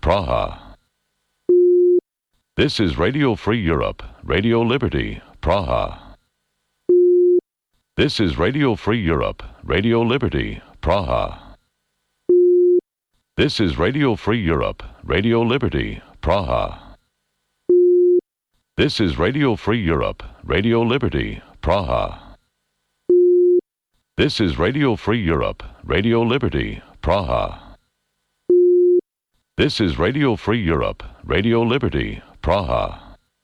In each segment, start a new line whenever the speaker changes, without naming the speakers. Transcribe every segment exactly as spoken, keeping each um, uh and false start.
Praha. This is Radio Free Europe, Radio Liberty, Praha. This is Radio Free Europe, Radio Liberty, Praha. This is Radio Free Europe, Radio Liberty, Praha. This is Radio Free Europe, Radio Liberty, Praha. This is Radio Free Europe, Radio Liberty, Praha. This is Radio Free Europe, Radio Liberty, Praha.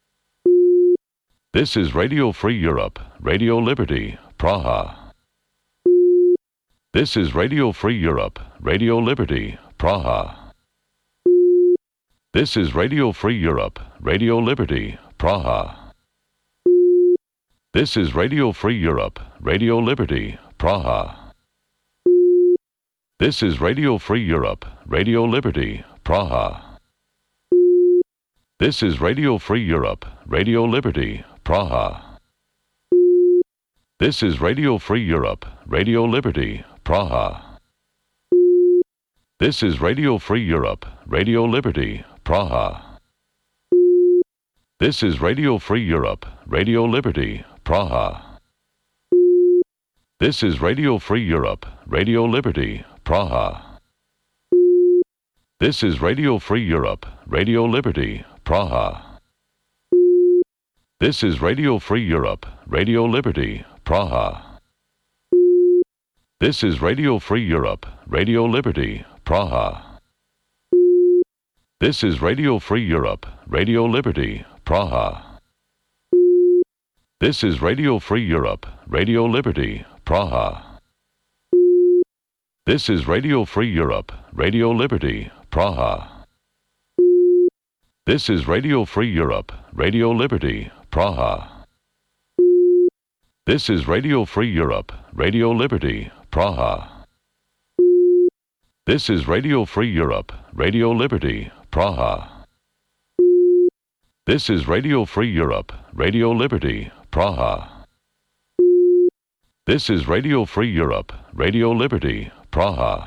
This is Radio Free Europe, Radio Liberty, Praha. This is Radio Free Europe, Radio Liberty, Praha. This is Radio Free Europe, Radio Liberty, Praha. This is Radio Free Europe, Radio Liberty, Praha. This is Radio Free Europe, Radio Liberty, Praha. This is Radio Free Europe, Radio Liberty, Praha. This is Radio Free Europe, Radio Liberty, Praha. This is Radio Free Europe, Radio Liberty, Praha. This is Radio Free Europe, Radio Liberty, Praha. This is Radio Free Europe, Radio Liberty, Praha. This is Radio Free Europe, Radio Liberty, Praha. This is Radio Free Europe, Radio Liberty, Praha. This is Radio Free Europe, Radio Liberty, Praha. This is Radio Free Europe, Radio Liberty, Praha. This is Radio Free Europe, Radio Liberty, Praha. This is Radio Free Europe, Radio Liberty, Praha. This is Radio Free Europe, Radio Liberty, Praha. This is Radio Free Europe, Radio Liberty, Praha. This is Radio Free Europe, Radio Liberty, Praha. This is Radio Free Europe, Radio Liberty, Praha. This is Radio Free Europe, Radio Liberty, Praha.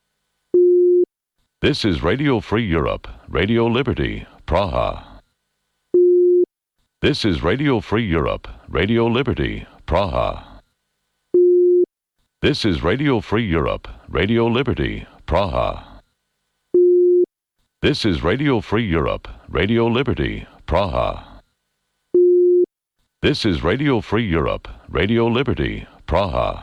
This is Radio Free Europe, Radio Liberty, Praha. This is Radio Free Europe, Radio Liberty, Praha. This is Radio Free Europe, Radio Liberty, Praha. This is Radio Free Europe, Radio Liberty, Praha. This is Radio Free Europe, Radio Liberty, Praha.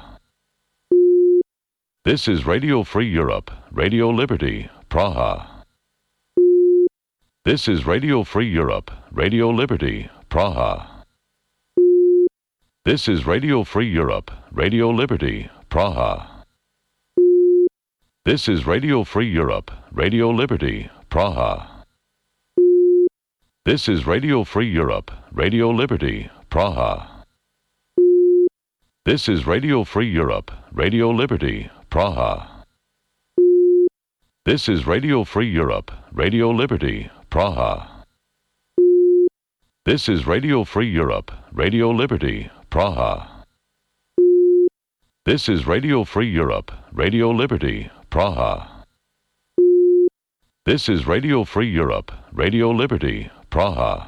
This is Radio Free Europe, Radio Liberty, Praha. This is Radio Free Europe, Radio Liberty, Praha. This is Radio Free Europe, Radio Liberty, Praha. This is Radio Free Europe, Radio Liberty, Praha. This is Radio Free Europe, Radio Liberty, Praha. This is Radio Free Europe, Radio Liberty, Praha. This is Radio Free Europe, Radio Liberty, Praha. This is Radio Free Europe, Radio Liberty, Praha. This is Radio Free Europe, Radio Liberty, Praha. This is Radio Free Europe, Radio Liberty, Praha.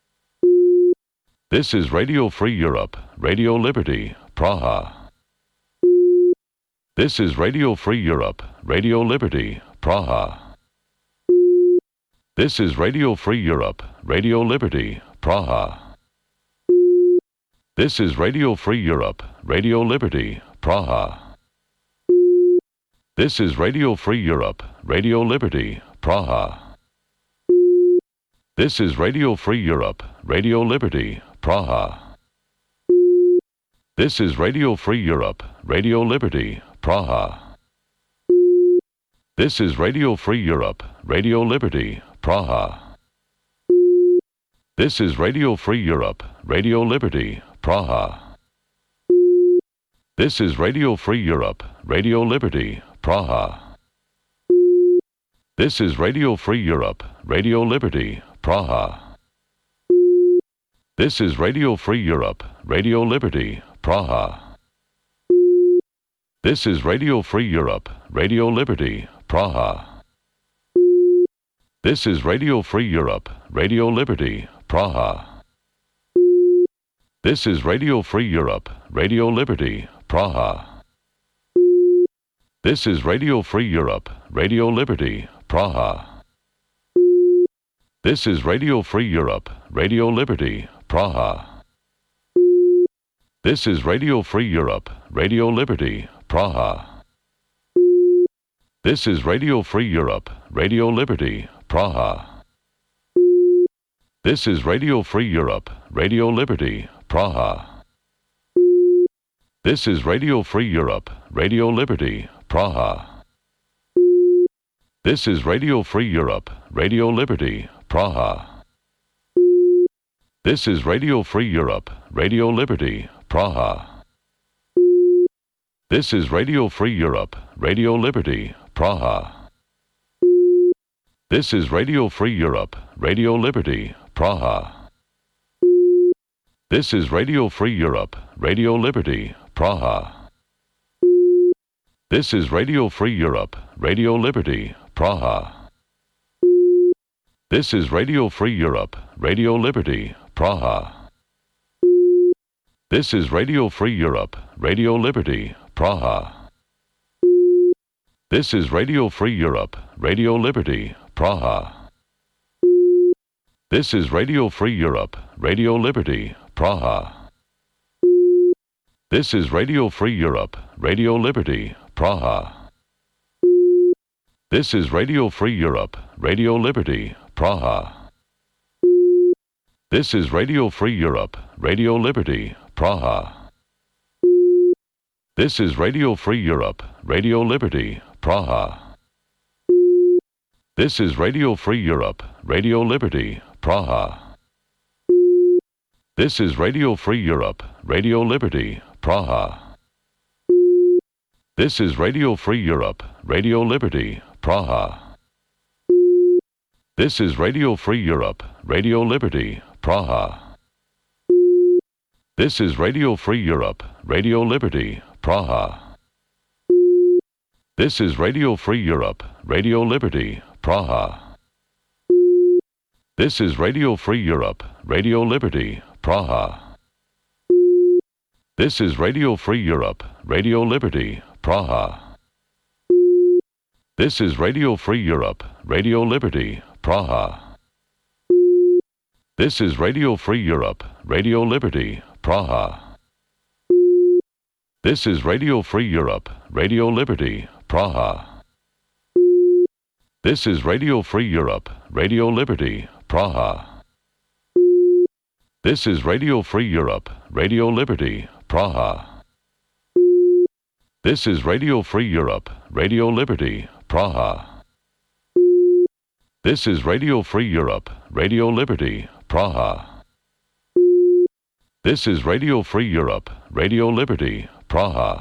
This is Radio Free Europe, Radio Liberty, Praha. This is Radio Free Europe, Radio Liberty, Praha. This is Radio Free Europe, Radio Liberty, Praha. This is Radio Free Europe, Radio Liberty, Praha. This is Radio Free Europe, Radio Liberty, Praha. This is Radio Free Europe, Radio Liberty, Praha. This is Radio Free Europe, Radio Liberty, Praha. This is Radio Free Europe, Radio Liberty, Praha. This is Radio Free Europe, Radio Liberty, Praha. This is Radio Free Europe, Radio Liberty, Praha. This is Radio Free Europe, Radio Liberty, Praha. This is Radio Free Europe, Radio Liberty, Praha. This is Radio Free Europe, Radio Liberty, Praha. This is Radio Free Europe, Radio Liberty, Praha. This is Radio Free Europe, Radio Liberty, Praha. This is Radio Free Europe, Radio Liberty, Praha. This is Radio Free Europe, Radio Liberty, Praha. This is Radio Free Europe, Radio Liberty, Praha. This is Radio Free Europe, Radio Liberty, Praha. This is Radio Free Europe, Radio Liberty, Praha. This is Radio Free Europe, Radio Liberty, Praha. This is Radio Free Europe, Radio Liberty, Praha. This is Radio Free Europe, Radio Liberty, Praha. This is Radio Free Europe, Radio Liberty, Praha. This is Radio Free Europe, Radio Liberty, Praha. This is Radio Free Europe, Radio Liberty, Praha. This is Radio Free Europe, Radio Liberty, Praha. This is Radio Free Europe, Radio Liberty, Praha. This is Radio Free Europe, Radio Liberty, Praha. This is Radio Free Europe, Radio Liberty, Praha. This is Radio Free Europe, Radio Liberty, Praha. This is Radio Free Europe, Radio Liberty, Praha. This is Radio Free Europe, Radio Liberty, Praha. This is Radio Free Europe, Radio Liberty, Praha. This is Radio Free Europe, Radio Liberty, Praha. This is Radio Free Europe, Radio Liberty, Praha. This is Radio Free Europe, Radio Liberty, Praha. This is Radio Free Europe, Radio Liberty, Praha. This is Radio Free Europe, Radio Liberty, Praha. This is Radio Free Europe, Radio Liberty, Praha. This is Radio Free Europe, Radio Liberty, Praha. This is Radio Free Europe, Radio Liberty, Praha. This is Radio Free Europe, Radio Liberty, Praha. This is Radio Free Europe, Radio Liberty, Praha. This is Radio Free Europe, Radio Liberty, Praha. This is Radio Free Europe, Radio Liberty, Praha. This is Radio Free Europe, Radio Liberty, Praha. This is Radio Free Europe, Radio Liberty, Praha. This is Radio Free Europe, Radio Liberty, Praha. This is Radio Free Europe, Radio Liberty, Praha. This is Radio Free Europe, Radio Liberty, Praha.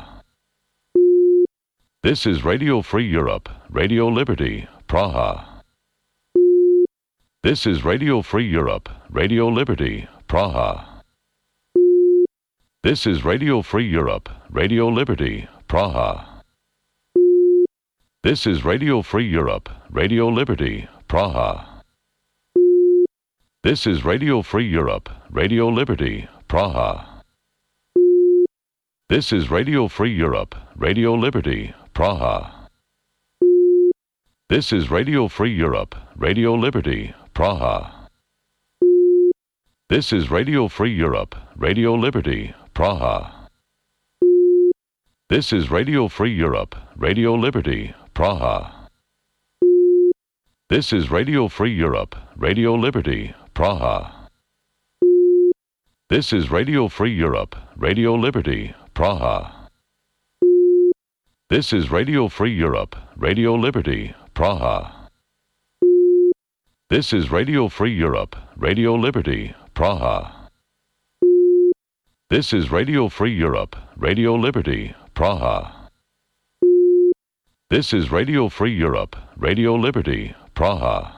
This is Radio Free Europe, Radio Liberty, Praha. This is Radio Free Europe, Radio Liberty, Praha. This is Radio Free Europe, Radio Liberty, Praha. This is Radio Free Europe, Radio Liberty, Praha. This is Radio Free Europe, Radio Liberty, Praha. This is Radio Free Europe, Radio Liberty, Praha. This is Radio Free Europe, Radio Liberty, Praha. This is Radio Free Europe, Radio Liberty, Praha. This is Radio Free Europe, Radio Liberty, Praha. This is Radio Free Europe, Radio Liberty, Praha. This is Radio Free Europe, Radio Liberty, Praha. This is Radio Free Europe, Radio Liberty, Praha. This is Radio Free Europe, Radio Liberty, Praha. This is Radio Free Europe, Radio Liberty, Praha. This is Radio Free Europe, Radio Liberty, Praha.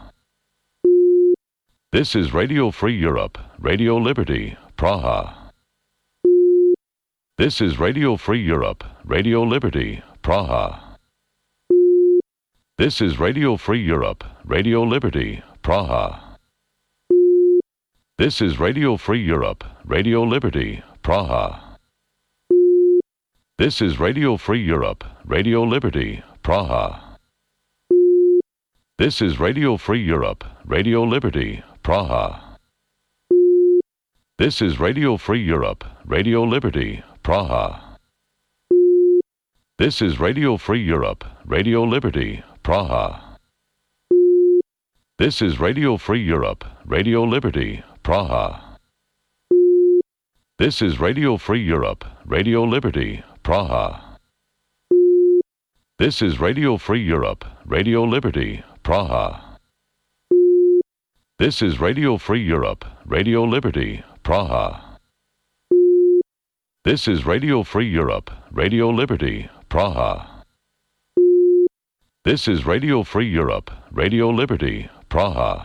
This is Radio Free Europe, Radio Liberty, Praha. This is Radio Free Europe, Radio Liberty, Praha. This is Radio Free Europe, Radio Liberty, Praha. This is Radio Free Europe, Radio Liberty, Praha. This is Radio Free Europe, Radio Liberty, Praha. This is Radio Free Europe, Radio Liberty, Praha. This is Radio Free Europe, Radio Liberty, Praha. This is Radio Free Europe, Radio Liberty, Praha. This is Radio Free Europe, Radio Liberty, Praha. This is Radio Free Europe, Radio Liberty, Praha. This is Radio Free Europe, Radio Liberty, Praha. This is Radio Free Europe, Radio Liberty, Praha. This is Radio Free Europe, Radio Liberty, Praha. This is Radio Free Europe, Radio Liberty, Praha.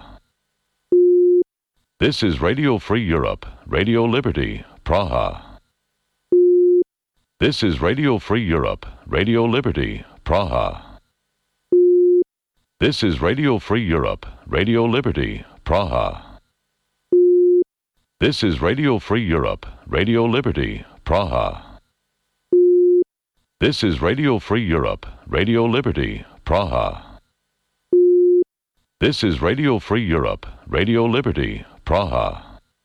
This is Radio Free Europe, Radio Liberty, Praha. This is Radio Free Europe, Radio Liberty, Praha. This is Radio Free Europe, Radio Liberty, Praha. This is Radio Free Europe, Radio Liberty, Praha. This is Radio Free Europe, Radio Liberty, Praha. This is Radio Free Europe, Radio Liberty, Praha.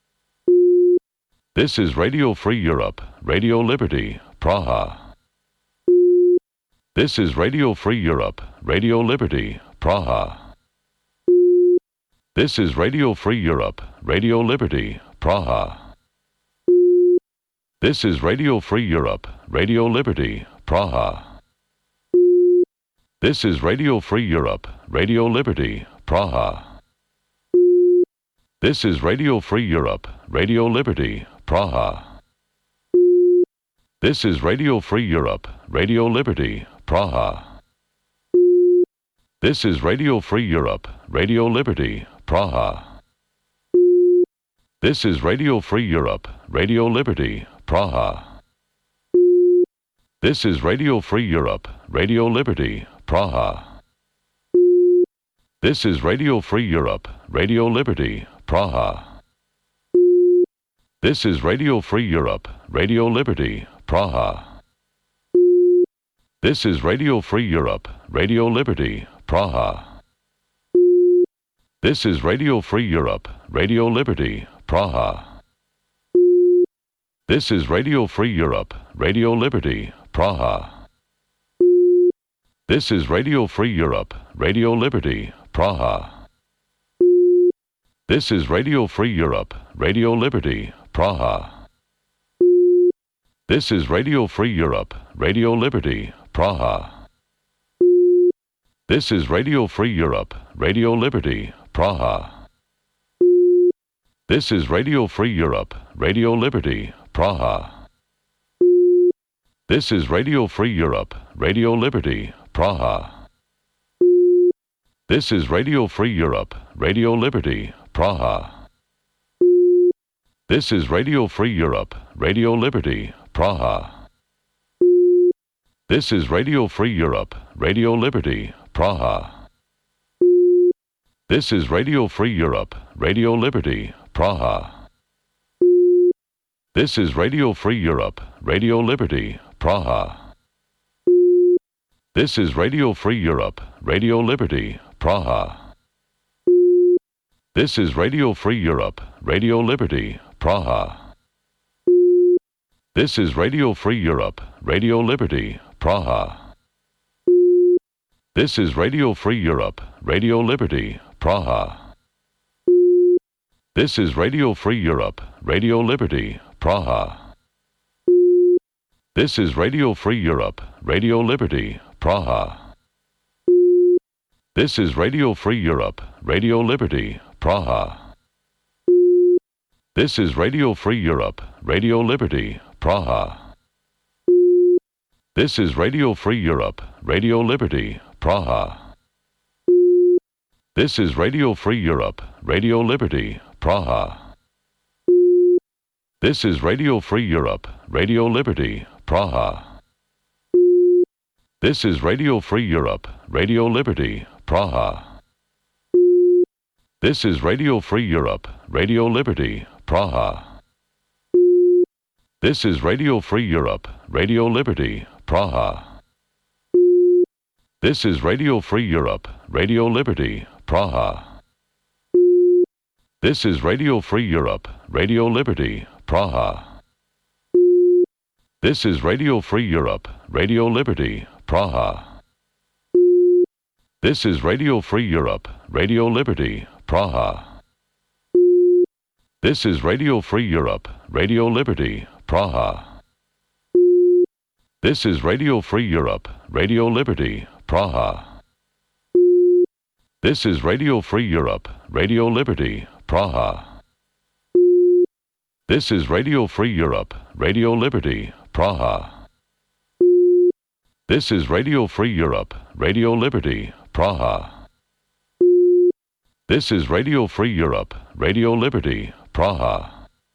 This is Radio Free Europe, Radio Liberty, Praha. This is Radio Free Europe, Radio Liberty, Praha. This is Radio Free Europe, Radio Liberty, Praha. This is Radio Free Europe, Radio Liberty, Praha. This is Radio Free Europe, Radio Liberty, Praha. This is Radio Free Europe, Radio Liberty, Praha. This is Radio Free Europe, Radio Liberty, Praha. This is Radio Free Europe, Radio Liberty, Praha. This is Radio Free Europe, Radio Liberty, Praha. This is Radio Free Europe, Radio Liberty, Praha. This is Radio Free Europe, Radio Liberty, Praha. This is Radio Free Europe, Radio Liberty, Praha. This is Radio Free Europe, Radio Liberty, Praha. This is Radio Free Europe, Radio Liberty, Praha. This is Radio Free Europe, Radio Liberty, Praha. This is Radio Free Europe, Radio Liberty, Praha. This is Radio Free Europe, Radio Liberty, Praha. This is Radio Free Europe, Radio Liberty, Praha. This is Radio Free Europe, Radio Liberty, Praha. This is Radio Free Europe, Radio Liberty, Praha. This is Radio Free Europe, Radio Liberty, Praha. This is Radio Free Europe, Radio Liberty, Praha. This is Radio Free Europe, Radio Liberty, Praha. This is Radio Free Europe, Radio Liberty, Praha. This is Radio Free Europe, Radio Liberty, Praha. This is Radio Free Europe, Radio Liberty, Praha. This is Radio Free Europe, Radio Liberty, Praha. This is Radio Free Europe, Radio Liberty, Praha. This is Radio Free Europe, Radio Liberty, Praha. This is Radio Free Europe, Radio Liberty, Praha. This is Radio Free Europe, Radio Liberty, Praha. This is Radio Free Europe, Radio Liberty, Praha. This is Radio Free Europe, Radio Liberty, Praha. This is Radio Free Europe, Radio Liberty, Praha. This is Radio Free Europe, Radio Liberty, Praha. This is Radio Free Europe, Radio Liberty, Praha. This is Radio Free Europe, Radio Liberty, Praha. This is Radio Free Europe, Radio Liberty, Praha. This is Radio Free Europe, Radio Liberty, Praha. This is Radio Free Europe, Radio Liberty, Praha. This is Radio Free Europe, Radio Liberty, Praha. This is Radio Free Europe, Radio Liberty, Praha. This is Radio Free Europe, Radio Liberty, Praha. This is Radio Free Europe, Radio Liberty, Praha. This is Radio Free Europe, Radio Liberty, Praha. This is Radio Free Europe, Radio Liberty, Praha. This is Radio Free Europe, Radio Liberty, Praha. This is Radio Free Europe, Radio Liberty, Praha. This is Radio Free Europe, Radio Liberty, Praha. This is Radio Free Europe, Radio Liberty, Praha.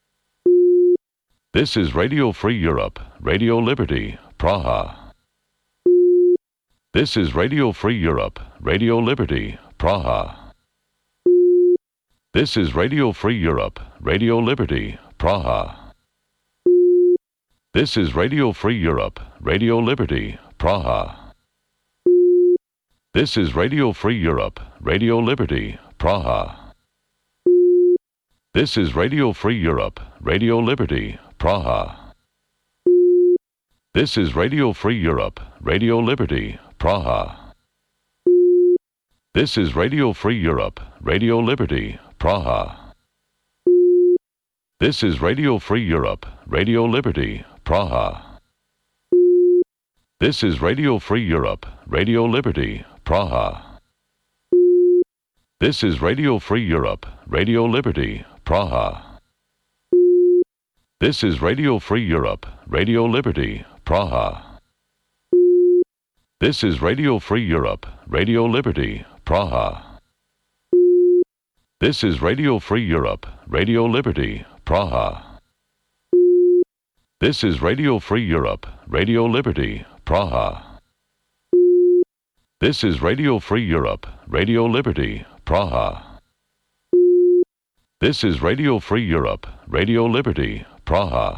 This is Radio Free Europe, Radio Liberty, Praha. This is Radio Free Europe, Radio Liberty, Praha. This is Radio Free Europe, Radio Liberty, Praha. This is Radio Free Europe, Radio Liberty, Praha. This is Radio Free Europe, Radio Liberty, Praha. This is Radio Free Europe, Radio Liberty, Praha. This is Radio Free Europe, Radio Liberty, Praha. This is Radio Free Europe, Radio Liberty, Praha. This is Radio Free Europe, Radio Liberty, Praha. This is Radio Free Europe, Radio Liberty, Praha. This is Radio Free Europe, Radio Liberty, Praha. This is Radio Free Europe, Radio Liberty, Praha. This is Radio Free Europe, Radio Liberty, Praha. This is Radio Free Europe, Radio Liberty, Praha. This is Radio Free Europe, Radio Liberty, Praha. This is Radio Free Europe, Radio Liberty, Praha. This is Radio Free Europe, Radio Liberty, Praha.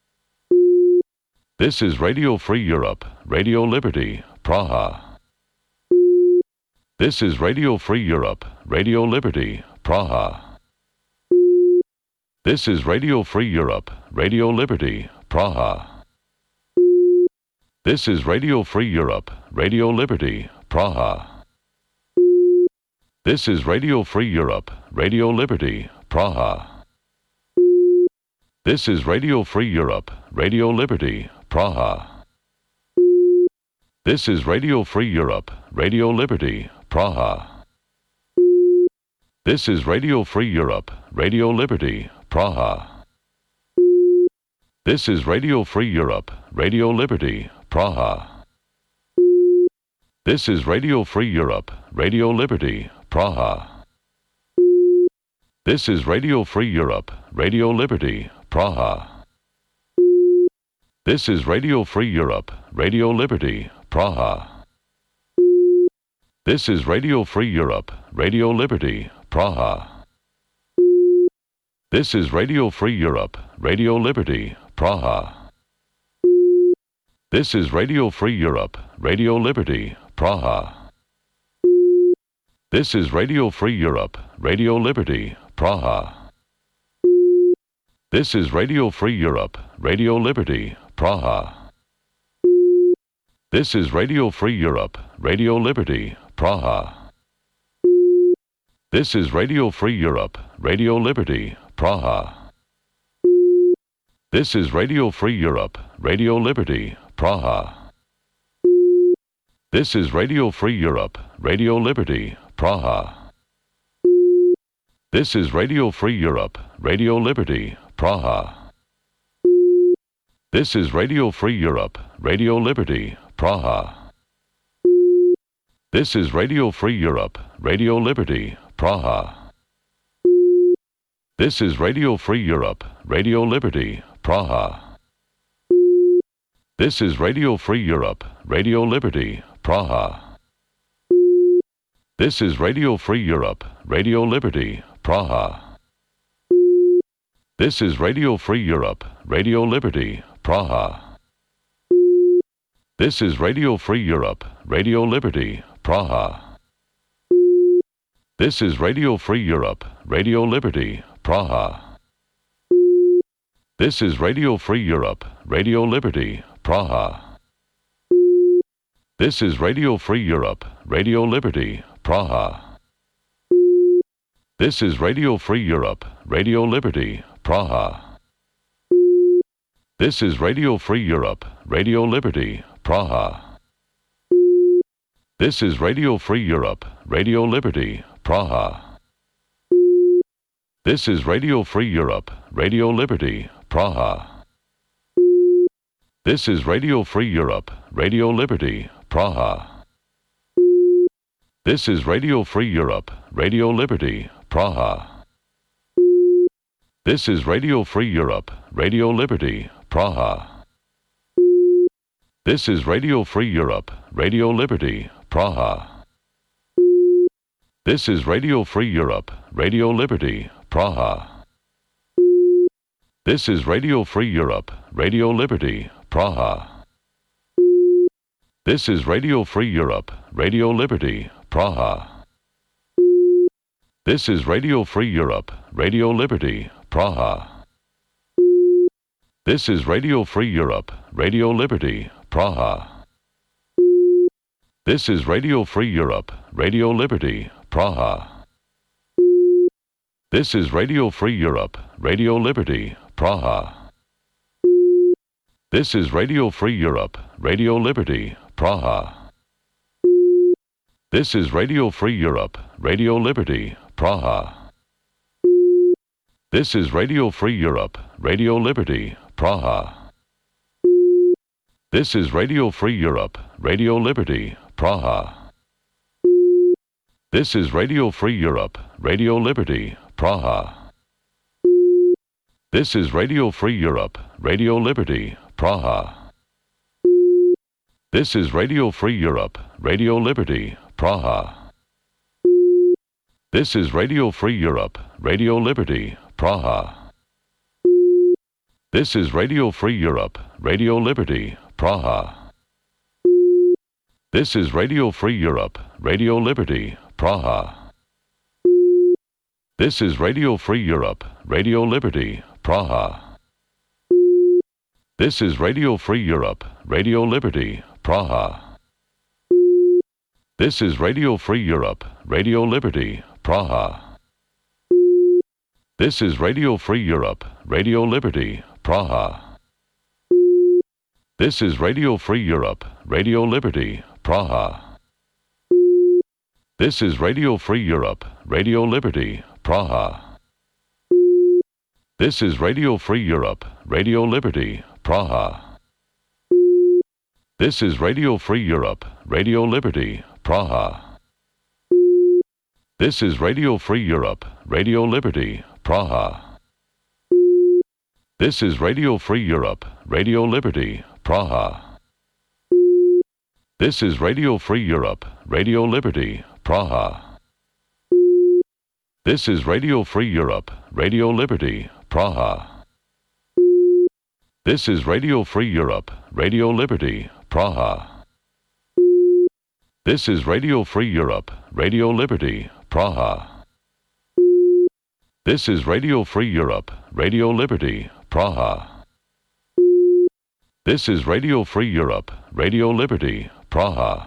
This is Radio Free Europe, Radio Liberty, Praha. This is Radio Free Europe, Radio Liberty, Praha. This is Radio Free Europe, Radio Liberty, Praha. This is Radio Free Europe, Radio Liberty, Praha. This is Radio Free Europe, Radio Liberty, Praha. This is Radio Free Europe, Radio Liberty, Praha. This is Radio Free Europe, Radio Liberty, Praha. This is Radio Free Europe, Radio Liberty, Praha. This is Radio Free Europe, Radio Liberty, Praha. This is Radio Free Europe, Radio Liberty, Praha. This is Radio Free Europe, Radio Liberty, Praha. This is Radio Free Europe, Radio Liberty, Praha. This is Radio Free Europe, Radio Liberty, Praha. This is Radio Free Europe, Radio Liberty, Praha. This is Radio Free Europe, Radio Liberty, Praha. This is Radio Free Europe, Radio Liberty, Praha. This is Radio Free Europe, Radio Liberty, Praha. This is Radio Free Europe, Radio Liberty, Praha. This is Radio Free Europe, Radio Liberty, Praha. This is Radio Free Europe, Radio Liberty, Praha. This is Radio Free Europe, Radio Liberty, Praha. This is Radio Free Europe, Radio Liberty, Praha. This is Radio Free Europe, Radio Liberty, Praha. This is Radio Free Europe, Radio Liberty, Praha. This is Radio Free Europe, Radio Liberty, Praha. This is Radio Free Europe, Radio Liberty, Praha. This is Radio Free Europe, Radio Liberty, Praha. This is Radio Free Europe, Radio Liberty, Praha. This is Radio Free Europe, Radio Liberty, Praha. This is Radio Free Europe, Radio Liberty, Praha. This is Radio Free Europe, Radio Liberty, Praha. This is Radio Free Europe, Radio Liberty, Praha. This is Radio Free Europe, Radio Liberty, Praha. This is Radio Free Europe, Radio Liberty, Praha. This is Radio Free Europe, Radio Liberty, Praha. This is Radio Free Europe, Radio Liberty, Praha. This is Radio Free Europe, Radio Liberty, Praha. This is Radio Free Europe, Radio Liberty, Praha. This is Radio Free Europe, Radio Liberty, Praha. This is Radio Free Europe, Radio Liberty, Praha. This is Radio Free Europe, Radio Liberty, Praha. This is Radio Free Europe, Radio Liberty, Praha. This is Radio Free Europe, Radio Liberty, Praha. This is Radio Free Europe, Radio Liberty, Praha. This is Radio Free Europe, Radio Liberty, Praha. This is Radio Free Europe, Radio Liberty, Praha. This is Radio Free Europe, Radio Liberty, Praha. This is Radio Free Europe, Radio Liberty, Praha. This is Radio Free Europe, Radio Liberty, Praha. This is Radio Free Europe, Radio Liberty, Praha. This is Radio Free Europe, Radio Liberty, Praha. This is Radio Free Europe, Radio Liberty, Praha. This is Radio Free Europe, Radio Liberty, Praha. This is Radio Free Europe, Radio Liberty, Praha. This is Radio Free Europe, Radio Liberty, Praha. This is Radio Free Europe, Radio Liberty, Praha. This is Radio Free Europe, Radio Liberty, Praha. This is Radio Free Europe, Radio Liberty, Praha. This is Radio Free Europe, Radio Liberty, Praha. This is Radio Free Europe, Radio Liberty, Praha. This is Radio Free Europe, Radio Liberty, Praha. This is Radio Free Europe, Radio Liberty, Praha. This is Radio Free Europe, Radio Liberty, Praha. This is Radio Free Europe, Radio Liberty, Praha. This is Radio Free Europe, Radio Liberty, Praha. This is Radio Free Europe, Radio Liberty, Praha. This is Radio Free Europe, Radio Liberty, Praha. This is Radio Free Europe, Radio Liberty, Praha. This is Radio Free Europe, Radio Liberty, Praha. This is Radio Free Europe, Radio Liberty, Praha. This is Radio Free Europe, Radio Liberty, Praha. This is Radio Free Europe, Radio Liberty, Praha. This is Radio Free Europe, Radio Liberty, Praha.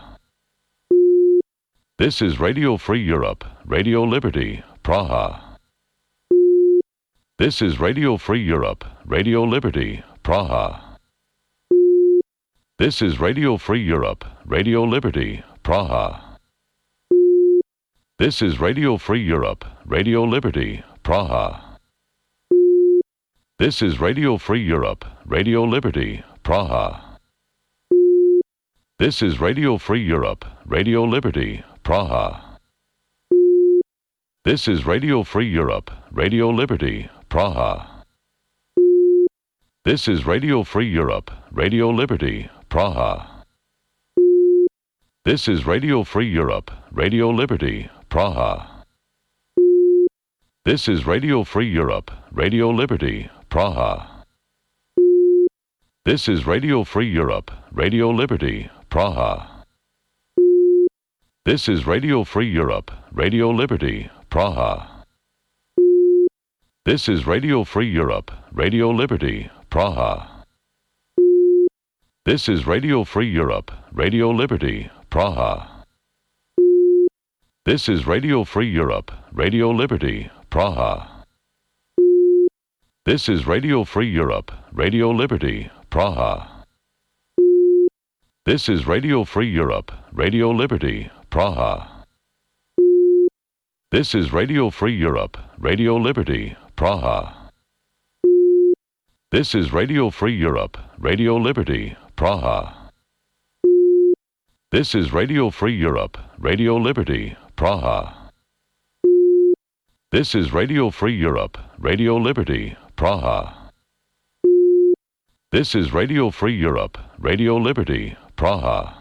This is Radio Free Europe, Radio Liberty, Praha. This is Radio Free Europe, Radio Liberty, Praha. This is Radio Free Europe, Radio Liberty, Praha. This is Radio Free Europe, Radio Liberty, Praha. This is Radio Free Europe, Radio Liberty, Praha. This is Radio Free Europe, Radio Liberty, Praha. This is Radio Free Europe, Radio Liberty, Praha. This is Radio Free Europe, Radio Liberty, Praha. This is Radio Free Europe, Radio Liberty, Praha. This is Radio Free Europe, Radio Liberty, Praha. This is Radio Free Europe, Radio Liberty, Praha. This is Radio Free Europe, Radio Liberty, Praha. This is Radio Free Europe, Radio Liberty, Praha. This is Radio Free Europe, Radio Liberty, Praha. This is Radio Free Europe, Radio Liberty, Praha. This is Radio Free Europe, Radio Liberty, Praha. This is Radio Free Europe, Radio Liberty, Praha. This is Radio Free Europe, Radio Liberty, Praha. This is Radio Free Europe, Radio Liberty, Praha. This is Radio Free Europe, Radio Liberty, Praha. This is Radio Free Europe, Radio Liberty, Praha. This is Radio Free Europe, Radio Liberty, Praha.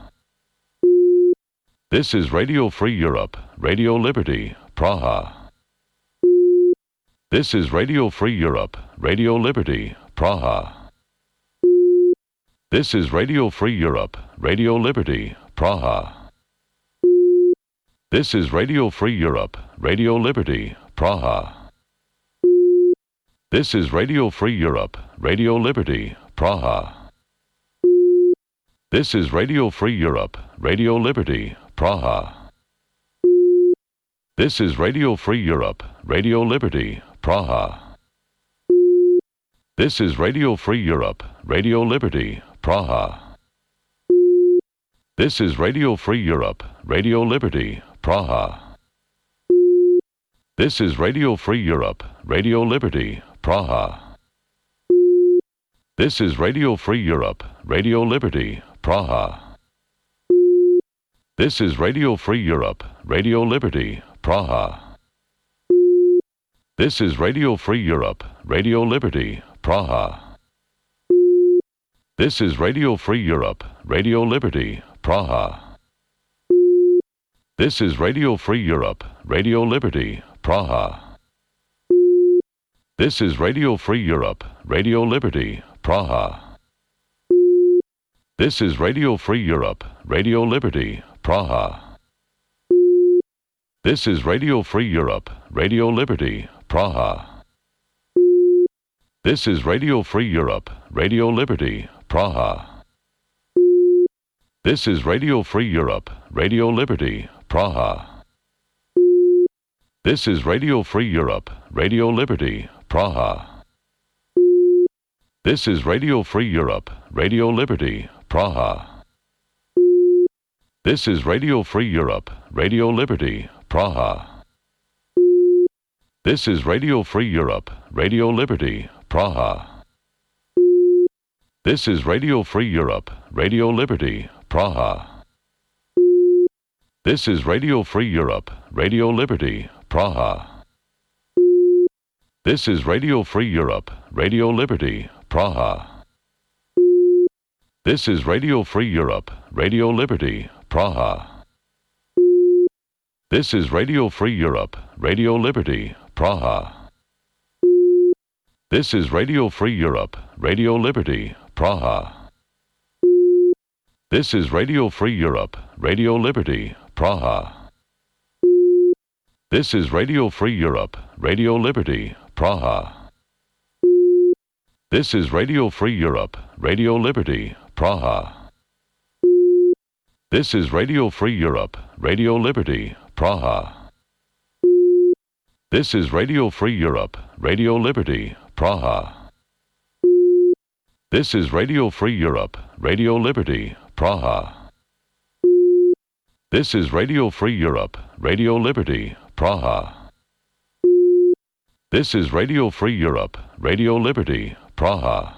This is Radio Free Europe, Radio Liberty, Praha. This is Radio Free Europe, Radio Liberty, Praha. This is Radio Free Europe, Radio Liberty, Praha. This is Radio Free Europe, Radio Liberty, Praha. This is Radio Free Europe, Radio Liberty, Praha. This is Radio Free Europe, Radio Liberty, Praha. This is Radio Free Europe, Radio Liberty, Praha. This is Radio Free Europe, Radio Liberty, Praha. This is Radio Free Europe, Radio Liberty, Praha. This is Radio Free Europe, Radio Liberty, Praha. This is Radio Free Europe, Radio Liberty, Praha. This is Radio Free Europe, Radio Liberty, Praha. This is Radio Free Europe, Radio Liberty, Praha. This is Radio Free Europe, Radio Liberty, Praha. This is Radio Free Europe, Radio Liberty, Praha. This is Radio Free Europe, Radio Liberty, Praha. This is Radio Free Europe, Radio Liberty, Praha. This is Radio Free Europe, Radio Liberty, Praha. This is Radio Free Europe, Radio Liberty, Praha. This is Radio Free Europe, Radio Liberty, Praha. This is Radio Free Europe, Radio Liberty, Praha. This is Radio Free Europe, Radio Liberty, Praha. This is Radio Free Europe, Radio Liberty, Praha. This is Radio Free Europe, Radio Liberty, Praha. This is Radio Free Europe, Radio Liberty, Praha. This is Radio Free Europe, Radio Liberty, Praha. This is Radio Free Europe, Radio Liberty, Praha. This is Radio Free Europe, Radio Liberty, Praha. This is Radio Free Europe, Radio Liberty, Praha. This is Radio Free Europe, Radio Liberty, Praha. This is Radio Free Europe, Radio Liberty, Praha. This is Radio Free Europe, Radio Liberty, Praha. This is Radio Free Europe, Radio Liberty, Praha. This is Radio Free Europe, Radio Liberty, Praha. This is Radio Free Europe, Radio Liberty, Praha. This is Radio Free Europe, Radio Liberty, Praha. This is Radio Free Europe, Radio Liberty, Praha. This is Radio Free Europe, Radio Liberty, Praha.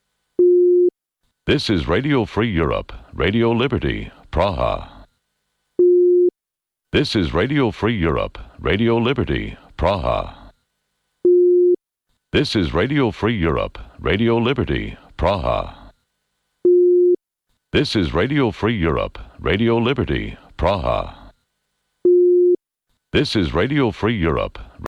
This is Radio Free Europe, Radio Liberty, Praha. This is Radio Free Europe, Radio Liberty, Praha. This is Radio Free Europe, Radio Liberty, Praha. This is Radio Free Europe, Radio Liberty, Praha. This is Radio Free Europe.